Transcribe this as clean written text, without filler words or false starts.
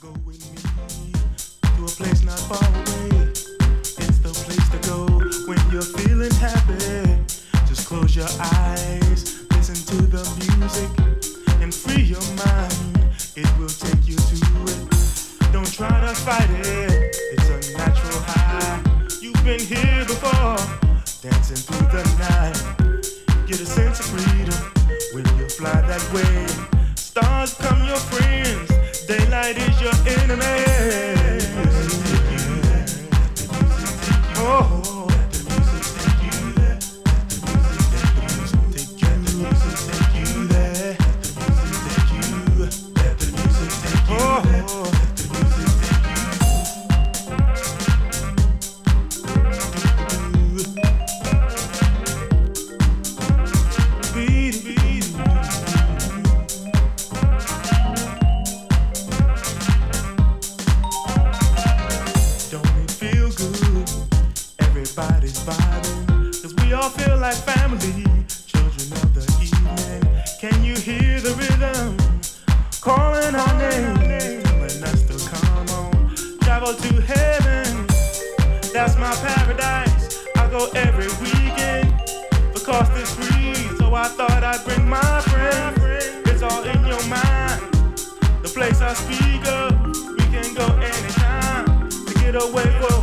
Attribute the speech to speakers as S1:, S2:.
S1: Go with me to a place not far away. It's the place to go when you're feeling happy. Just close your eyes, listen to the music, and free your mind. It will take you to it. Don't try to fight it. It's a natural high. You've been here before, dancing through the night. Get a sense of freedom when you fly that way. Stars come your friends. Daylight is your enemy. Oh, the music take you there. The music take you there. The music take you. Let the music take you. Oh, let the music take you. Beat, beat. Everybody's vibing, cause we all feel like family, children of the evening. Can you hear the rhythm calling our name, telling us to come on, travel to heaven? That's my paradise. I go every weekend. The cost is free, so I thought I'd bring my friend. It's all in your mind. The place I speak of, we can go anytime to get away for